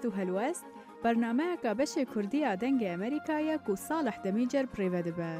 هستو هلوست برنامه که بشه کردی آدنگ امریکایی که صالح دمیجر پریوه دبه.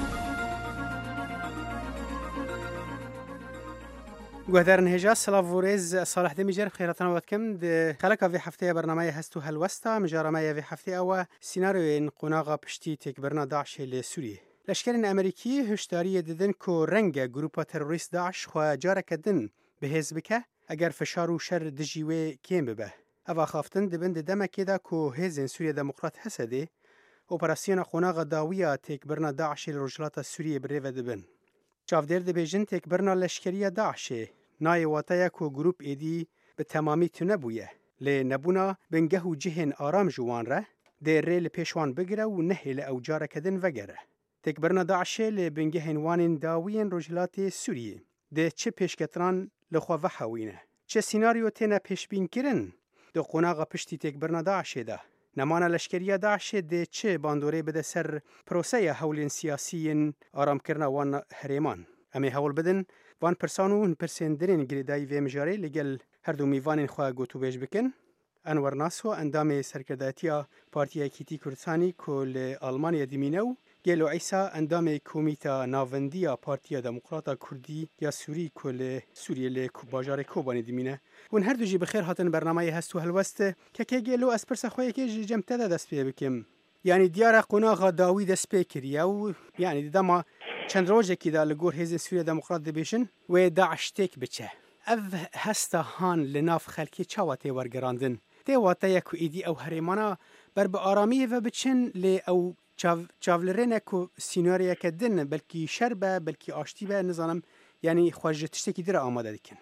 گوهدارن هجاز سلاف ورز صالح دمیجر خیراتنا وقتكم ده خلقا في هفته برنامه هستو هلوستا مجارمه في هفته او سيناريو ان قناغا پشتی تکبرنا داعش لسوریه. لشکرین امریکی هشداری دادن که رنگ گروپا تروریست داعش خو جارک دن به حزب اگر فشار و شر دجیوه کیم ببه. اوا خافتن دبند دمکی دا که حزب سوریه دموکرات حسده اپراسیون قناغا داویه تکبرنا داعش لرجلات سوریه بریو دبن. چافدر دبیجن تکبرنا لشکریه داعشه نای واتایا که گروپ ایدی به تمامی تنبویه. لی نبونا بنگه و جهن آرام جوان ره در ریل پیشوان بگره و نهی لأوجار کدن وگره. تکبرنا داعشه لی بنگه هنوان داوین رجلات سوریه. ده چه پیشکتران لخوا وحوینه. چه سیناریو تینا پیش بین کرن؟ ده قناغا پشتی تکبرنا داعشه ده. نمانا لشکریه داعشه ده چه باندوره بده سر پروسه حولین سیاسیین آرام کرنا وان هریمان. امی حول بدن وان پرسانو پرسین درین گریدای و مجاری لگل هر دو میوانین خواه گوتو بیش بکن. انور ناسو اندام سرکرداتیا پارتیا کیتی کردستانی کل آلمانیا دیمینو گلو عیسا اندام کمیتا ناوندیا پارتیا دموکراتا کردی یا سوری کل سوریه لی باجار کوبانی دیمینه. ون هر دو جی بخیر هاتن برنامه هستو هلوست که گلو از پرس خواه که جمعه دست پی بکم. یعنی دیار قناغا داوی دست پی کریه و یعنی دما چند روزه که دا لگور حزب سوریه دموکرات دبیشن و داعش تک بچه. او هستا هان لناف خلکی چاواتی ورگراندن. تی واتا یکو ایدی او هریمانا بر به آرامی و بچن لی او چاولرین اکو سیناریا کدن بلکی شربه بلکی آشتی به نظانم یعنی خواهج تشتکی در آماده دیکن.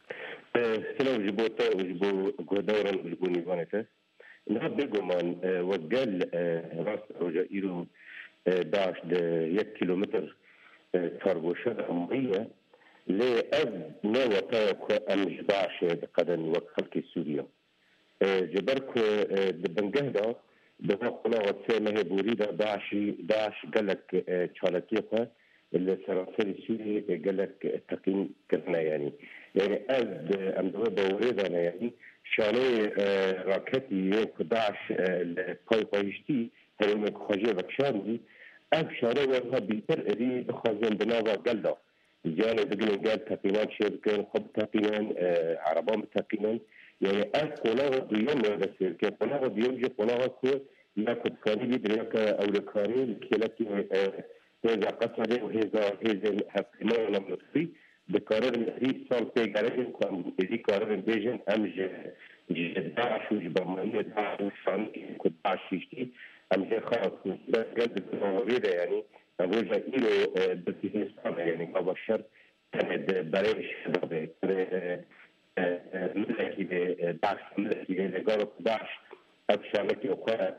سلام جبوتا و جبو گودارن و جبو نیوانته. نه بگو من وقل راست روژا ایرو داعش ده 1 کیلومتر تارگوشه امریه لی از نواتا که امش داعش قدن وقت خلق سوریا. جبر که دبنگه دا دوا قناغ سیمه بوری دا داعش قلق چالکی خواه اللي سراسر سوري قالك تقييم كرنا يعني از امدوه بوريدانا يعني شاني راكتي داعش الباي بايشتي هل من خواجه وكشان دي از شاني وها بيتر اري بخوازين بناغا قلدا جاني بقلن قال تقييمان شركة خب تقييمان عربان تقييمان يعني از قناغ ديوم وهذا سيركة قناغ ديوم جي قناغ كو ياكد كاري بيدريك اولكاري الكيلاتي هذا قصده وهذا حقيقة نمطي بقرار الرئيس صار في قرار كان يجي قرار البيجن أمج داعش وجبرمانية داعش وشان كنت داعش يشتي أمج خلاص بس قد بتوعيده يعني أبوجا إيرو بالتفاصيل يعني قبل الشر كان بريش هذا ملكي داعش ملكي لقارب داعش أبشامك وقاء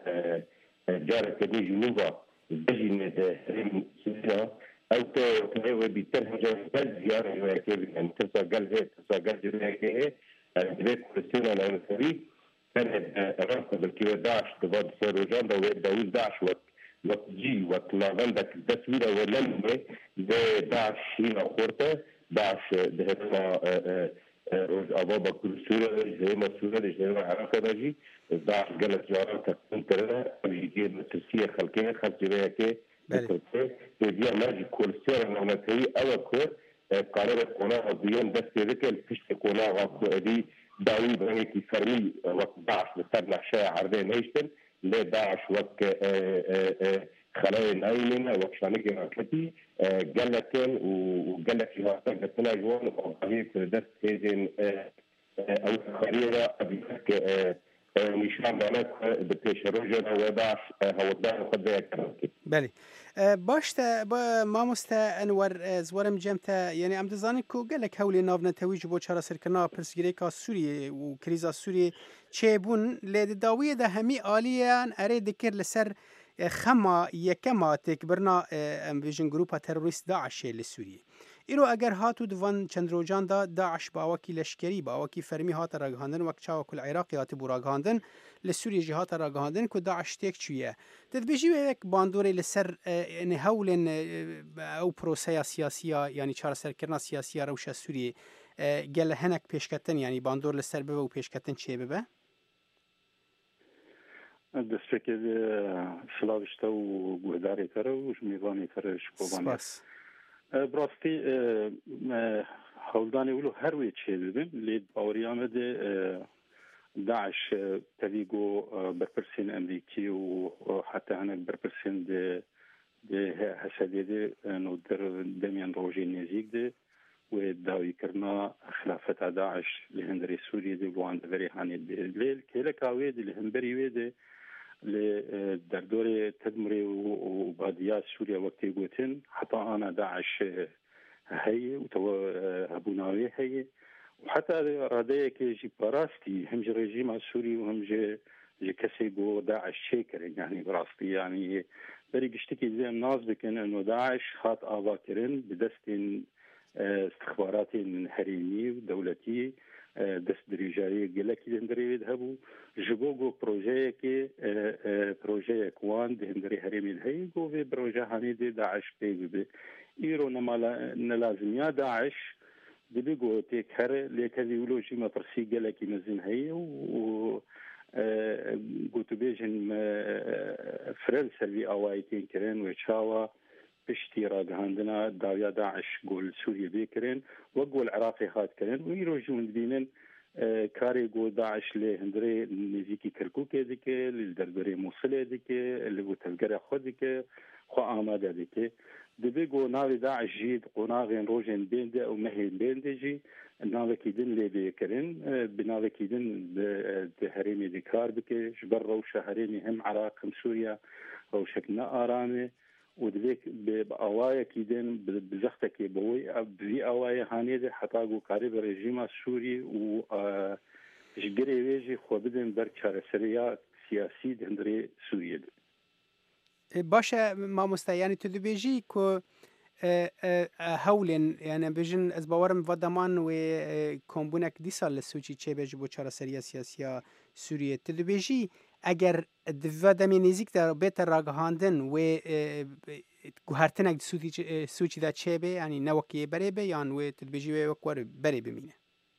جارك دي جنوبا بجنة هرم سوريا أو تهوى بترهجة زيارة وياكي يعني تساقل جواكي البيت كريستينا العنصري كانت راسة بالكيوة داعش تباد سيروجان داوز داعش وتجي وتناغندك التسويرة ولمة داعش هنا خورته داعش دهما روز أبابا كل سورة جهيما سورة جهيما عراقة نجي داعش قالت جاران تكون كرنا بيجي مترسية خلقية خلق جواكي بكرتي تجي ماجي كل سورة نغنتهي أو كور قرار قناغ ديان دستي ذكي الفشت قناغ دي داوي بغنيكي فرمي وقت داعش لسرنا شاي عرضين هيشتن لي داعش وقت خلايا الأيمنة وكشانيكي راكتي قالتين وقالت لها قلتنا جوان وقضية دست هيزين أو خريرة أبيك نشان دانك بتيش رجل وداعش هو الداعش وقد ذاك بله باشتا ما مستا انور زورم جمتا يعني ام دزاني کو گلک هولي ناو نتويج بو چارا سرکنا پرسگریکا سوریه و کریزا سوریه چه بون لید داویه ده همی آلیان اره دکر لسر خما یکما تکبرنا ام ویژن گروپا تروریست داعش لسوریه ایرو اگر هاتو دوان چند روجان دا داعش باوکی لشکری باوکی فرمی هات راگهاندن وقت چاو کل عراقی هات بو راگهاندن لسوریه جهات راگهاندن که داعش تک چویه دد بیجی یک باندوری لسر نهولن او پروسه سیاسیه یعنی چهار سرکرنا سیاسیه روش سوریه گل هنک پیشکتن یعنی باندور لسر ببه و پیشکتن چه ببه؟ دەستێکی سلااوشتە و گوهدارێتەرە و میوانی تەرش کۆبان بڕاستی هەولدانی ولو هەروێ چێ ببن لێ باوەریامەدە داعش تەویگۆ بەرپرسین ئەمریکی و حتا هەنێک بەرپرسین هەسەدێدێ نودەر دەمیان ڕۆژی نێزیک دێ و داویکردنا خلافەتا داعش لە هەندێ سووریە دێ بۆوان دەبەری هانێت دێ لێ کێلەکاوێ دێ لە هەمبەری وێ دێ لێ دەردۆرێ تدمرێ و بادیات سووریا وەکتی گوتن حتا ئانا داعش هەیە و تەوە هەبووناوێ هەیە وحتى ردايك جي براستي هم جي ريجيم السوري وهم جي كسي بو داعش شيكر يعني براستي يعني بري قشتكي زي الناس بكن انه داعش خاط آباكرين بدستين استخباراتي من حريمي ودولتي دست دريجاري قلكي دهندري يذهبوا جبوغو بروجيك وان دهندري حريمي الهيقو في بروجه هاني دي داعش بي ايرو نلازم يا داعش دبيجو تكهر لكذي ولوجي ما ترسي قالك ينزل هي و قلت بيجن فرنسا اللي أوايتين كرين وشاوا باشتراك عندنا داويا داعش قول سوريا بيكرين وقول العراقي هات كرين ويروجون بينن كاري قول داعش لهندري نزيكي كركوك ديك للدربري موصل ديك اللي بتلقى خود ديك خو آماده ديك دبيجو ناوي داعش جيد قناغين روجين بينده او مهين بينده جي ناوي كيدن لي بيكرين بناوي كيدن بهريمي ديكار بكي جبر روشة هريمي هم عراق هم سوريا روشكنا آرامي ودبيك بأوايا كيدن بزختكي بوي بي أوايا هانيدي حتاقو قارب الرجيم السوري و جگري ويجي خو بدن برچار سريا سياسي دهندري سوريا دي. باشه ما مستعيني تدبيجي كو هولن يعني بيجن از باورم ودمان و كومبونك دي سال لسوچي چه بيجي بو چارا سريا سياسيا سوريا تدبيجي اگر دفادمي نزيك در بيتر راگهاندن و گوهرتنك سوچي دا چه بي يعني نوكي بري بي يان و تدبيجي و وكوار بري بمينه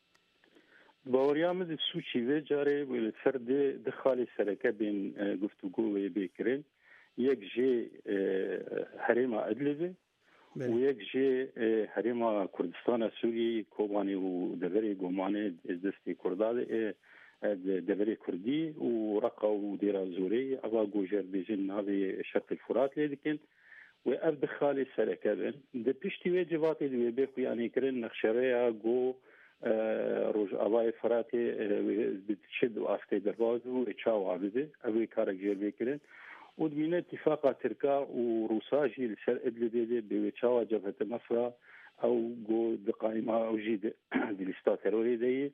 باوريامد سوچي و جاري و الفرد دخالي سركه بين گفتگو و بيكرين یک جی حریم ادلبه و یک جی حریم کردستان سوری کوبانی و دبری گمانه دستی کرداده دبری کردی و رقا و دیرا زوری اوا گوجر بیجن ناوی شرق الفرات لیدکن و اب خالی سرکبن ده پشتی و جواتی دوی بخو یعنی کرن نخشره گو روز اوای فراتی بتشد و افتی دروازو اچاو عبده اوی کارک جر بکرن ودمين اتفاق تركا وروساجي لسر ادلبيدي بوچاوا جبهة مصر او جو دقائمة او جيد دلستا تروري دي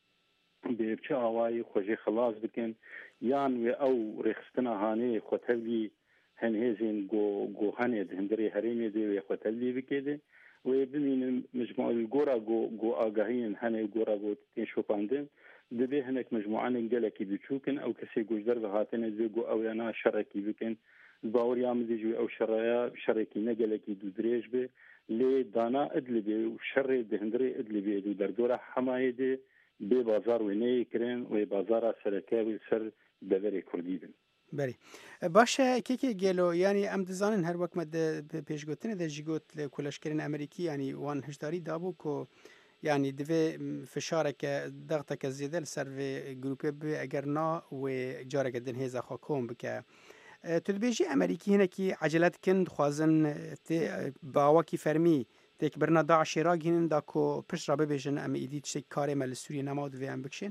بوچاواي خوجي خلاص بكن يان او رخصتنا هاني خوتلي هنهزين جو هاني هندري هريمي دي خوتلي بكده وبمين مجموعة الجورا جو آگاهين هاني جورا جو تنشو باندن دبي هناك مجموعة نجلكي بتشوكن أو كسي جوجدر بهاتنا زيجو أو أنا شركي بكن باور يعمل ديجو أو شركي نجلكي دودريج به لدانا أدلبي وشر دهندري أدلبي دو دردورة حماية دي ببازار وني كرين وبازار سركاوي سر دبري كرديدن. بله باشه که گلو یعنی ام دزانن هر وقت مد پیش گوتنه ده جیگوت لکولشکرین امریکی یعنی وان هشداری دابو کو يعني دفي فشارك ضغطك زيادة لسر في جروبي بي اگر نا و جارك دن هيزا خاكوم بك تدبيجي امريكي هنا كي عجلات كن خوازن باواكي فرمي تك برنا داعش راج هنا داكو پش رابي بيجن ام ايدي تشي كاري مال سوريا نماد في ام بكشين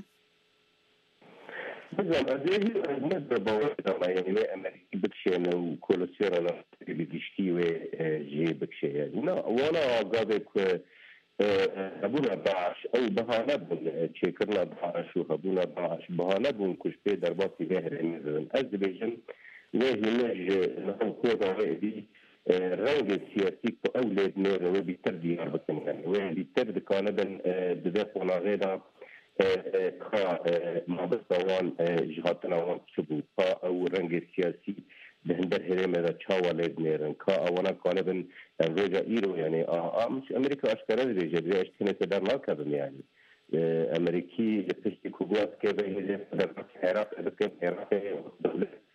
بالضبط هذه المادة باوكنا يعني امريكي بكشين وكل سيرة بيجي وجي بكشين يعني وانا قابك هبونا داعش أو بهانة بون تشكرنا داعش وهبونا داعش بهانة بون كش في درباتي ظاهر مثلا أذربيجان وهي نحن كوضا وهذه رنج السياسي كأولاد نور وبيتردي أربعين يعني وبيترد كندا بدافعنا غيرها كا ما بستوان جهاتنا وان شبو كا أو رنج السياسي بهندر هرم هذا تشاوا ليدنيرن كا أونا كانبن الرجاء إيرو يعني مش أمريكا أشكره رجاء زي أشتنا تدار ما كذب يعني أمريكي لبستي كوباس كذا هذا درس حراك لكن حراك دولة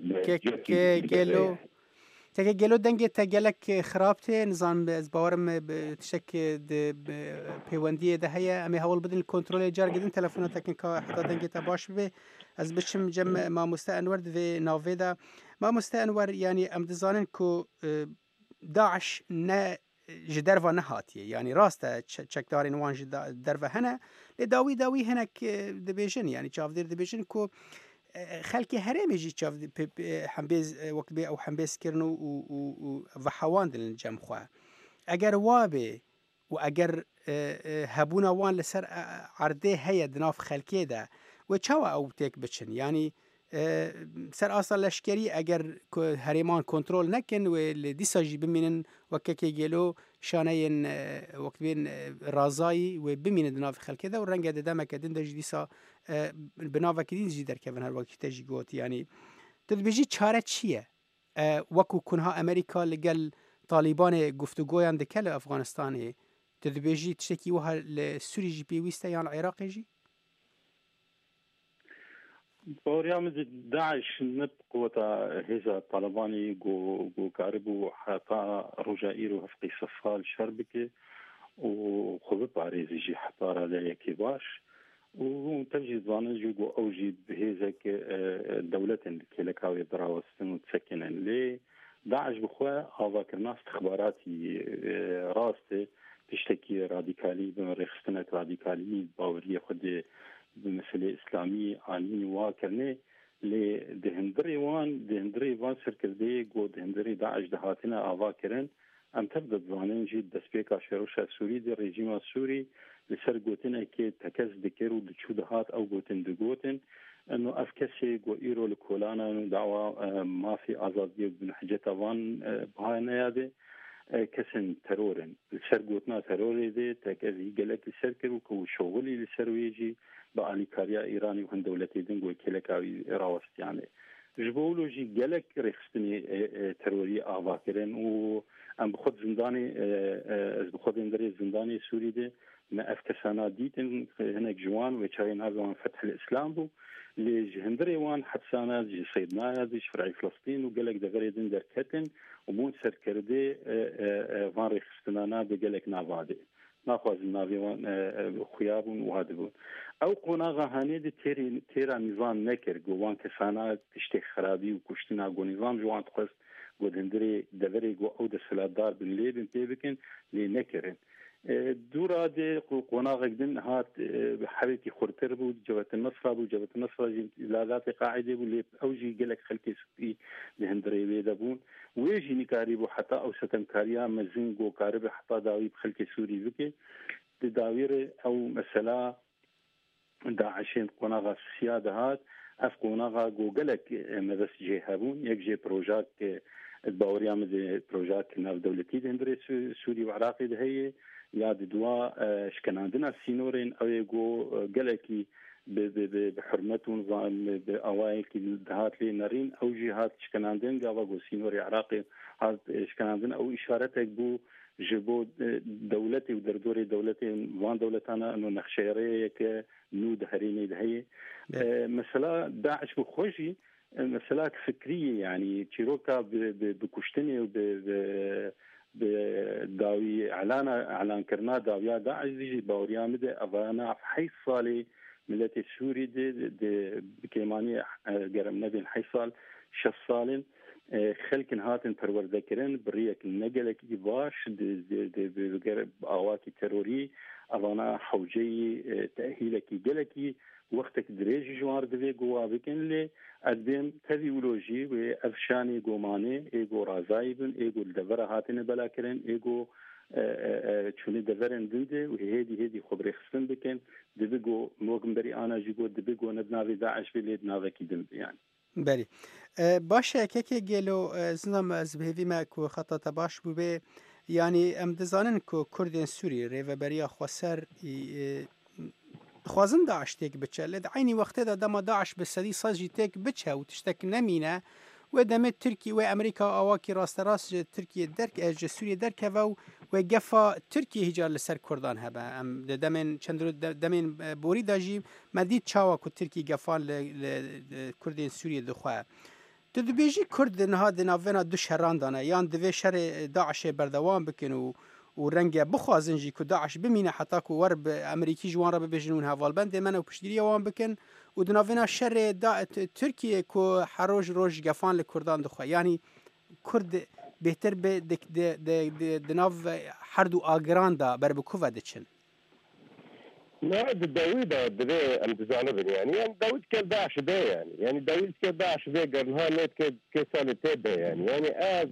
گلو تاکه گلو دنگی تا گلک خرابته نظام از باورم تشک پیوندی ده هی امی حال بدن کنترل جار گدن تلفنات تکن که حتی دنگی تا باش به از بچم جم ما مستانور ده ناویدا ما مستانور یعنی امدزانن کو داعش نه جدر و نهاتیه یعنی راسته چکدارین وان جدر و هنه لداوی هنک دبیجن یعنی چافدیر دبیجن کو خلکی هرمی جی چاف حنبیز وقت بی او حنبیز کرنو و حوان دل جمع خواه اگر وابه و اگر هبونا وان لسر عرده هیا دناف خلکی ده و چاوا او تیک بچن یعنی سر اصلا لشکری اگر هریمان کنترل نکن و لدیسا جی بمینن وککی گلو شانین وقت بین رازایی و بمینن دناف خلکی ده و رنگ ده دمک دن ده جدیسا بناو کدین جی در کفن هر وقت تجی گوت یعنی تدبیجی چاره چیه وکو کنها امریکا لگل طالبان گفتگویان دکل افغانستان تدبیجی تشکی وها لسوری جی پیوسته یا العراق جی بوريام داعش نب قوة هذا طالباني جو كاربو حتى رجائر وهفقي صفال شربكي وخذت عريزي جي حطارة لا يكيباش وتجي زانج جو اوجي بهذاك دولة كيلكاوي دراوستن وتسكن لي داعش بخوا هذاك الناس استخباراتي راسته تشتكي راديكالي بمريخستنة راديكالي باورية خد بمثل إسلامي عالمي واكرني لدهندري وان سركردي جو دهندري داعش دهاتنا آواكرن ام تبدأ زانين جيد دسبيكا شروشا سوري دي الرجيم السوري لسر قوتن اكي تكز دكيرو دشو دهات او قوتن دقوتن انه افكسي جو ايرو لكولانا دعوة ما في ازادية بن حجة وان بهاي نيادي كسن ترورن لسر قوتنا تروري دي تكذي قلق لسر كرو كو شغلي لسر ويجي بقالي كاريا ايراني وهن دولتي دنقو كيلكاوي راوست يعني جبولو جي قلق ريخستني تروري آواكرن و ام بخود زنداني از بخود اندري زنداني سوري دي ما افكسانا ديتن هناك جوان وشاين هذا فتح الاسلام بو اللي جهندري وان حبسانا جي سيدنا هذا فرعي فلسطين وقالك دغري دن دركتن ومون سركردي فان ريخستنانا بقالك نافادي ناخذ النافي وان خيابون وهادبون او قناغا هاني دي تيرا نظام نكر جوان كسانا تشتي خرابي وكشتنا جو نظام جوان تخص گودندری دبری گو او د سلادار بن لیبن پیبکن لی نکرن دورا د قناغ گدن هات حبيتي خورتر بو جبهه النصر لاذات قاعده بو اوجي قالك خلكي سقي لهندري ويدبون ويجي نكاريبو حتى او ستم كاريا مزنجو كارب حتى داوي بخلكي سوري بكي تداوير او مساله داعشين قناغ السياده هات اف قناغ جو قالك مدس جهابون يجي بروجات الباوريا من بروجات ناف دولتي دندري سوري وعراقي ده هي يا دوا شكن عندنا سينورين او يجو قالكي بحرمته نظام باوايل كي دهات لي نارين او جهات شكن عندنا قاوا سينوري عراقي هذا شكن عندنا او اشارتك بو جبو دولتي ودردوري دولتي وان دولتنا انه نخشيري نو دهريني ده هي مثلا داعش بخوشي مسألة فكرية يعني تشيروكا بكشتني بداوي اعلان كرنا داويا داعش دي باوريا مده افانا حي صالي ملتي سوري دي بكيمانية قرم نبين حي صال شصالين خلكن هاتن پروردكرن بريك نقلك باش دي اواكي تروري افانا حوجي تأهيلكي قلكي وقتك دريج جوار دبي جوا بكن لي قدم تبيولوجي وافشاني جوماني ايجو رازايبن ايجو الدبره هاتن بلاكرن ايجو شوني دبرن دنده وهيدي خبري خصن بكن دبيجو موغمبري انا جيجو دبيجو ندناوي داعش بليد نافكي دم يعني بله باشه که گلو زنم از بهوی ما کو خطا باش بوده یعنی ام دزانن کو کردن سوری ریوبریا خسر خوازن داعش تيك بتشا لد عيني وقت دا دما داعش بسدي صاجي تيك بتشا وتشتك نمينة ودم تركي وامريكا اواكي راس تركيا درك اج سوريا درك هوا وقفا تركيا هجار لسر كردان هبا ام دمن چندرو دمن بوري داجي مديد چاوا كو تركيا قفان لكردين سوريا دخوا تدبیجی کرد نهاد ناوینا دو شهران دانه یان دوی شر داعش بردوام بکن و رنگ بخوازن جی که داعش بمینه حتی که ورب امریکی جوان را ببیجنون هوال بند من و پشتگیری وان بکن و دناوینا شر ترکیه که هروج روش گفان لکردان دخواه یعنی کرد بهتر به دناو هر دو آگران دا بر بکوه دچن نه داوود ده امتزانه بني يعني داوود كداعش ده يعني داوود كداعش ده قرنها نت كسالة ده يعني از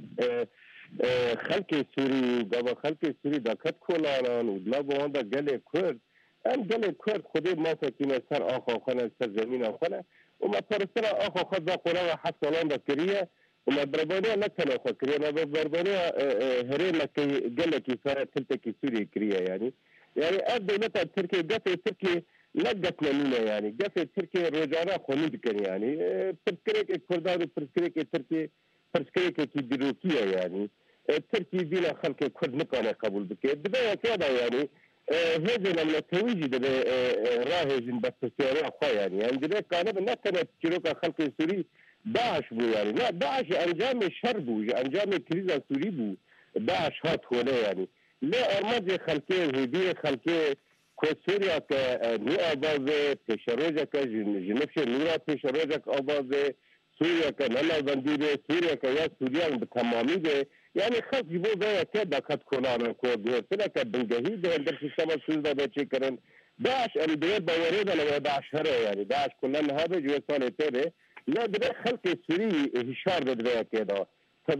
خلق سوري قبل خلق سوري دا كت كولانان ودلا بوندا قلة كرد قلة كرد خدي ما فكنا سر آخا خنا سر زمين آخنا وما ترسل آخا خد دا قولا حصلان دا كريه وما بربانيا نتنا آخا كريه ما بربانيا هرين لكي قلة كفارة تلتكي سوري كريه يعني الدولة التركية قفة تركيا لقت لنا يعني قفة تركيا رجعنا خلود كان يعني برسكريك كردان برسكريك تركيا برسكريك كيدروكية يعني تركيا دينا خلق كرد نقانا قبول بك دبا كذا يعني هذا لما تويجي دبا راهجن بسيارة أخوة يعني دبا كان بنتنا تشيروكا خلق سوري داعش بو يعني لا داعش أنجام الشر بو أنجام كريزة سوري بو داعش هات هنا يعني لا أرماد خلقه وهدية خلقه كسوريا كنو أبازه تشرجة كجنفش نورا تشرجة أبازه سوريا كنلا بنديره سوريا كيا سوريا بتمامي ده يعني خلق جبوا ده كده كات كولانا كودير سلا كبنجهي ده عندك سيستم سودا ده شكرن داعش البيت باوريدا لو داعش هره يعني داعش كلنا هذا جو سنة تبه لا ده خلق سوري هشار ده كده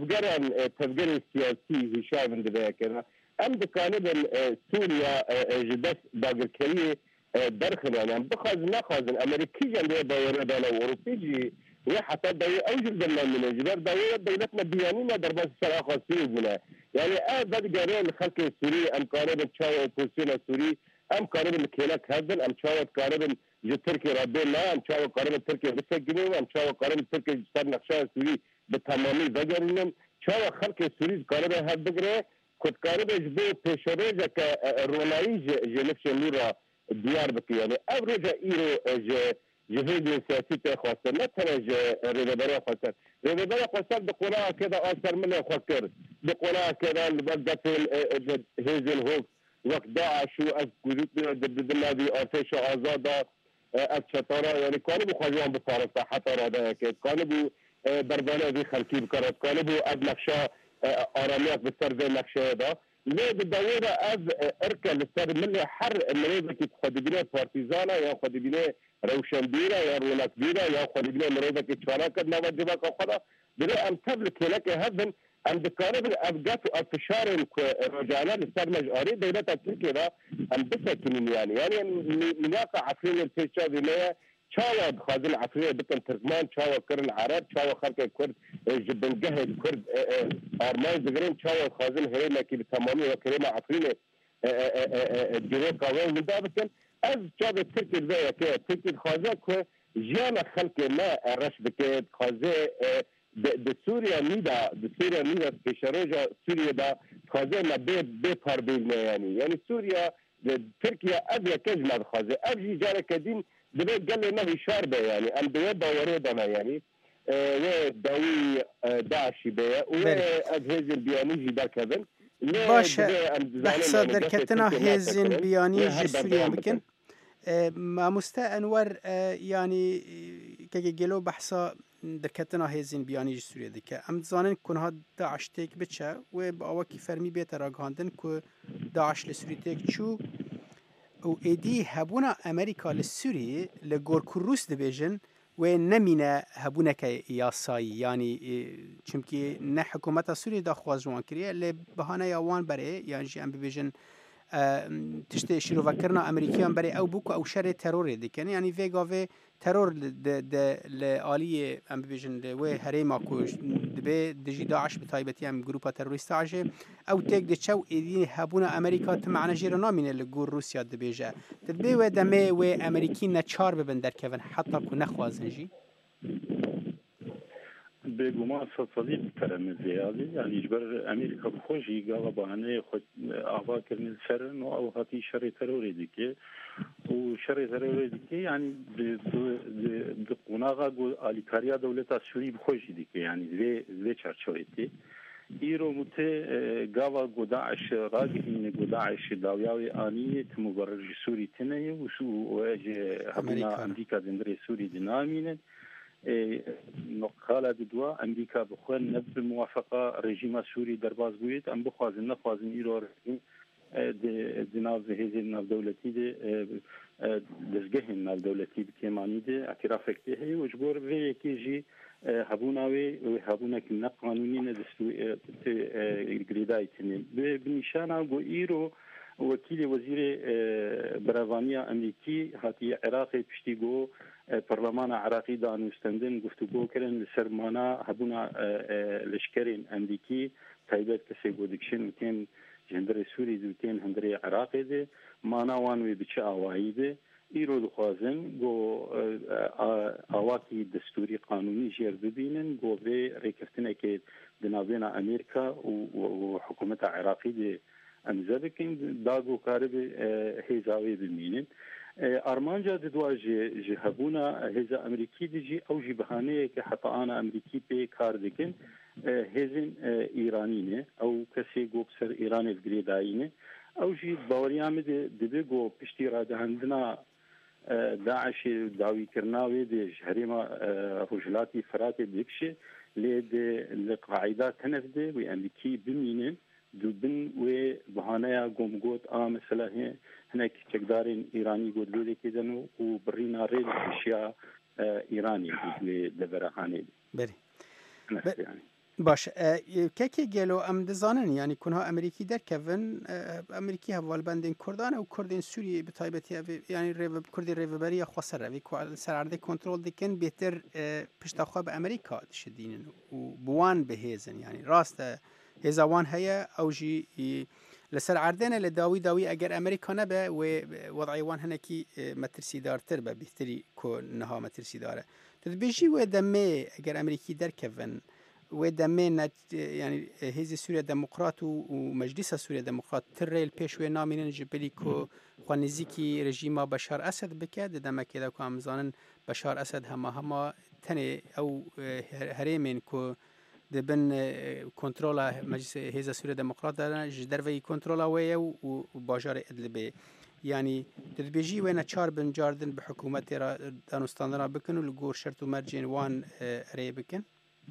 تفجير سياسي هشار ده كده ام دكانه سوريا جدس باقركريه درخنا يعني بخاز نخازن امريكي جنبه باورده دولة اوروبيجي وحتى دولة اوجد دولة من الجبال دولتنا ديانينا درباس الشرع خاصية بنا يعني هذا جارين الخلق السوري ام قارب تشاو البوسينا السوري ام قارب الكيلك هذا ام تشاو قارب جو تركي ربنا ام تشاو قارب تركي بسجنوا ام تشاو قارب تركي صار نقشة السوري بالتمامي ذكرنا تشاو خلق السوري قارب هذا بقرة كنت قارب جبو بشرجة كروناي جنفش نورا ديار بك يعني أبرج إيرو جهود سياسية خاصة نترج ريبرا خاصة ريبرا خاصة بقراءة كذا أثر من الفكر بقراءة كذا اللي بدأ في هيزل هوك وقت داعش وأذكرت بدنا بأرتش آزادة الشطارة يعني كانوا بخواجون بصارفة حتى هذا كانوا بربانة ذي خلقي بكرات كانوا أبلغشا آرامیت بسر ذي نقشه دا ليه بالدوره از اركا لسر من حر المريضة كي خدبينه بارتيزانا يا خدبينه روشنديرة يا روناكديرة يا خدبينه مريضة كي تشاركت نواجبها كخدا بلا ام تبلك لك هذن ام دكارب الابجات وافشار رجعنا لسر مجاري دولة تركيا دا ام بسكنين يعني مناقع عفرين الفيشا بما شاوى خازن عفرية بكم ترجمان شاوى كرن عرب شاوى خلق كرد جبن جهد كرد أرمان زغرين شاوى خازن هرينا كي بتمامي وكريمة عفرية الجنوب قوين من دابكن از شاوى تركي ذا كي تركي خازن كو جانا خلق ما رش بكيت خازن بسوريا نيدا في شروجة سوريا دا خازن بيبار بيلنا يعني سوريا تركيا أبيا كجمع خازن أبجي جارة كدين دبي قال لي ما في شاربه يعني ام دوي باوريدنا يعني وداوي داعشي بيا واجهزه البيانيجي دا كذا باش بحث دركتنا هزين بيانيجي سوريا بكن ما مستأنور يعني كي جلو بحثا دركتنا هزين بيانيجي سوريا ديك ام زانن كونها داعش تيك بتشا وباوكي فرمي بيت راغاندن كو داعش لسوري تيك شو و ایدی هبونا امریکا لسوری لگور کروس دبیجن و نمینه هبونا که یاسایی یعنی چونکی نه حکومت سوری دا خواست جوان کریه لبهانه یوان بره یعنی جی ام ببیجن تشتی شروع وکرنا امریکیان بره او بوکو او شر ترور دیکن یعنی ویگا و ترور لآلی ام ببیجن و هریما کوش دبی دجی داعش بتایبتی ام گروپا تروریست عجه او تیک دچو ایدی هبونا امریکا تمعنا جیرنا مینه لگور روسیا دبیجه دبی و دمه و امریکی نچار ببن در کون حتی کو نخوازن جی بگومان صدی کرم زیادی یعنی جبر امریکا بخوشی گاوا بهانه خود آوا کردن سرن و او هاتی شر تروری دیگه و شر تروری دیگه یعنی د قناغا گو آلیکاریا دولت سوری بخوشی دیگه یعنی زی چرچویتی ایرو مته گاوا گو داعش راگهین گو داعش داویاوی آنیه تمبرر سوری تنه و سو واجه هبنا امریکا دندری سوری دینامینه نقاله دوا امریکا بخوان نب موافقه رژیم سوری درباز بوید ام بخوازن نخوازن ایرو رژیم دناز هزي ناف دولتي دي دزگهن ناف دولتي بكيماني دي اعتراف اكتهي وجبور في كيجي هبوناوي وهبونا كنا قانونين دستو غريداي تنين بنشانا جو ايرو وكيل وزير برافانيا امريكي هاتي عراقي بشتيغو برلمان عراقي دانو استندن گفتگو كرن لسرمانا هبونا لشكرين امريكي تايبت كسي گودكشن وتين جندر سوری دوتین هندری عراقی ده مانوان وی بچه آوایی ده ایرو دخوازن گو آواکی دستوری قانونی جیر ببینن گو به ریکفتنه که دنابین امریکا و حکومت عراقی ده امزه بکن داگو کارب هیزاوی ببینن ارمانجا دوا جهبونا هزا امریکی دیجی او جی بهانه که حتی آن امریکی پی کار دکن هزین ایرانی نه او کسی گو بسر ایرانی فگریدایی نه او جی باوریام دبی گو پشتی را دهندنا داعش داوی کرناوی ده جهریما رجلاتی فرات دکشه لید لقاعده تنفده و امریکی بمینن دوبن و بهانه گمگوت مثلا هناك تقدارين ايراني قد لي كده وبرينا ريل اشياء ايراني دبرهاني بري يعني باش كيكي قالوا ام دزانن يعني كونها امريكي در كفن امريكي هوال بندين كردان او كردين سوري بتايبتي يعني كردي ريفبريه خسر في سرعرده كنترول دكن بيتر پشتاخوا بامريكا شدين وبوان بهيزن يعني راست هزا وان هيا او جي لسر عردنا لداوي اگر امريكا نبه ووضعي وان هنكي مترسي دار تربه بيتري كو نها مترسي داره تدبيجي ودمي اگر امريكي در كفن ودمي يعني هزي سوريا ديمقراط ومجلس سوريا ديمقراط تريل بيشوي نامين جبلي كو خوانزيكي رجيما بشار اسد بكاد دما كده كو امزانن بشار اسد هما تني او هريمين كو دبن كنترولا مجلس هزا سوريا ديمقراط دارن جدر في كنترولا ويا وباجار ادلبي يعني تدبيجي وين تشار بن جاردن بحكومه دانستاندرا بكن ولغور شرط مرجين وان ري بكن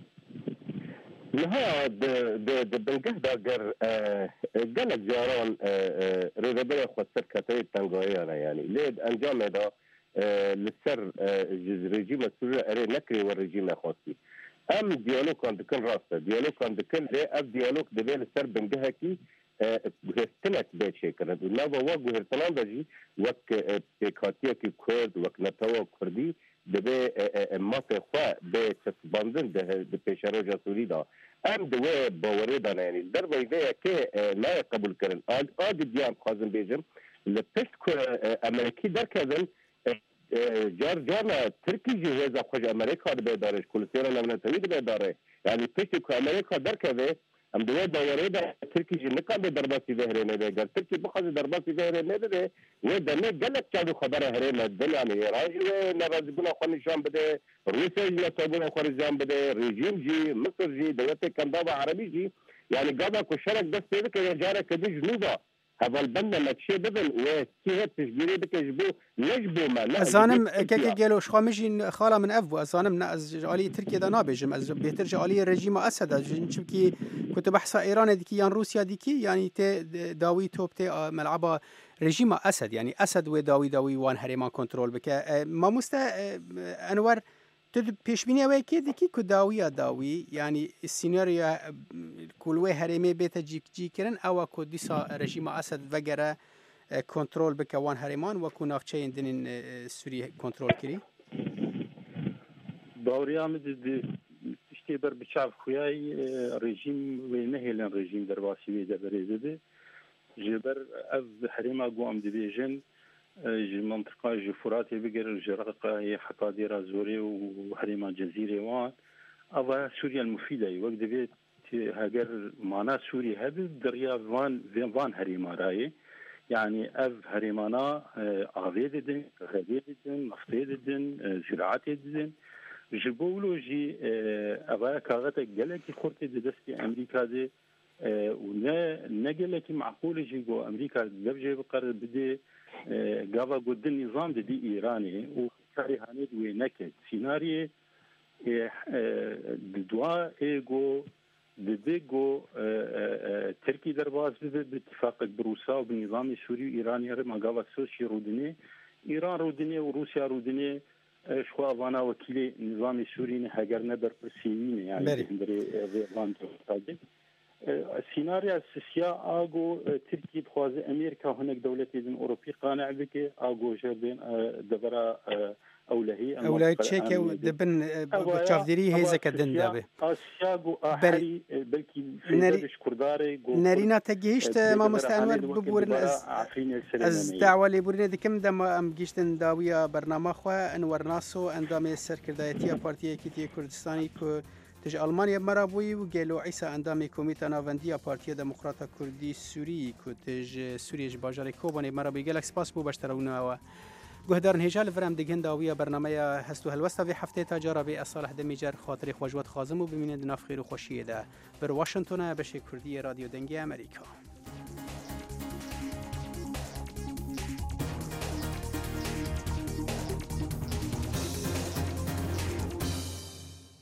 نها د بنگه داگر گلک جاران ريبري خاطر كتاي تنگاي انا يعني لید انجام دا لسر رژیم سوری اره نکری و رژیم خاصی ام دیالوگ کن دکن راسته دیالوگ کن دکن لی اف دیالوگ دبی لسر بنگه کی گهستنک به چه کرد و نوا و گهستنان داشی وک پیکاتیه کی کرد وک نتوا کردی دبی مات خوا به چسباندن ده پیشرو جاسوری دا ام دوه باوری دانه یعنی در ویده که لا قبول کردن آد دیام خازم بیجم لپشت که امریکی در کردن جارنا ترکی جهاز خوش امریکا ده بیدارش کلسیرا نمنتوی ده بیداره یعنی پشت که امریکا در کرده ام دوه باوری ده ترکی جه نکان ده درباسی ده نده گر ترکی بخواست درباسی ده نده و دنه گلک چادو خبر هره ندن یعنی ایران و نرازی بنا خواه نشان بده روسیه جی نتابونا خواه نشان بده رژیم جی مصر جی دولت کنداب عربی جی یعنی قابا که شرک دست پیده که جاره کدی جنوبا هذا بنا ما تشي بدل وكيف تشجيري بكجبو نجبو ما ازانم كيكي قالوا شخا مجي خاله من افو ازانم از جالي تركيا دا نابجم از بهتر جالي رژيم اسد جنبكي كنت بحث ايران ديكي يعني روسيا ديكي يعني تي داوي توب تي ملعبه رژيم اسد يعني اسد وداوي وان هريمان كنترول بك ما انور تد پیشبینی اوی که دیکی که داوی یعنی السيناريو كل هرمي بيت جي كرن او كو ديسا رژیم اسد وگره کنترل بکوان هرمان و کو نافچه اندن سوری کنترل کری داوریام دی اشتی بر بچاف خویای رژیم و نهیلن رژیم در واسی ده بريده جبر از هرما قوم ديجن منطقة جفراتي بقر جرقة هي حقادير زوري وحريمة جزيرة وان أو سوريا المفيدة وقت بيت هاجر معنا سوري هذا دريا فان هريما راي يعني أف هريمانا آذيدن غديدن نفطيدن زراعتيدن جبولوجي أبا كاغتا جلكي خورتي دستي أمريكا دي ونجلكي معقول جيجو أمريكا دبجي بقرر بدي قابا قد النظام دي إيراني وكاري هانيد وينكد سيناريو دوا إيجو بديجو تركي درباز باتفاق بروسا وبالنظام السوري وإيراني ما قابا سوشي رودني إيران رودني وروسيا رودني شو أنا وكيل النظام السوري هاجر نبر برسيين يعني عندري فان تاجي سيناريو السياسة أجو تركي بخواز أمريكا هناك دولة أوروبية قانع بك أجو جبين دبرة أولهي تشيكا ودبن بتشافديري هي زكدن دابه أسياجو أحري بلكي فيدرش كرداري نارينا تجيشت ما مستأنور ببورن از دعوة لبورن دكم دم أم جيشتن داوية برنامج خوا أنور ناسو أندام السر كردايتيا بارتية كتير كردستاني كو تج ألمانيا مرابوي وجلو عيسى أندام كوميتا نافنديا بارتية ديمقراطة كردي سوري كو تج سوريا جباجالي كوباني مرابوي جالك سباس بو باشتراونا و گهدار نهجال فرام دگن داویه برنامه هستو هلوستا في هفته تجارة به صالح دمیجر خاطر خوجوات خازم و بمینند ناف خیر و خوشیه ده بر واشنطن بشه کردی رادیو دنگی امریکا.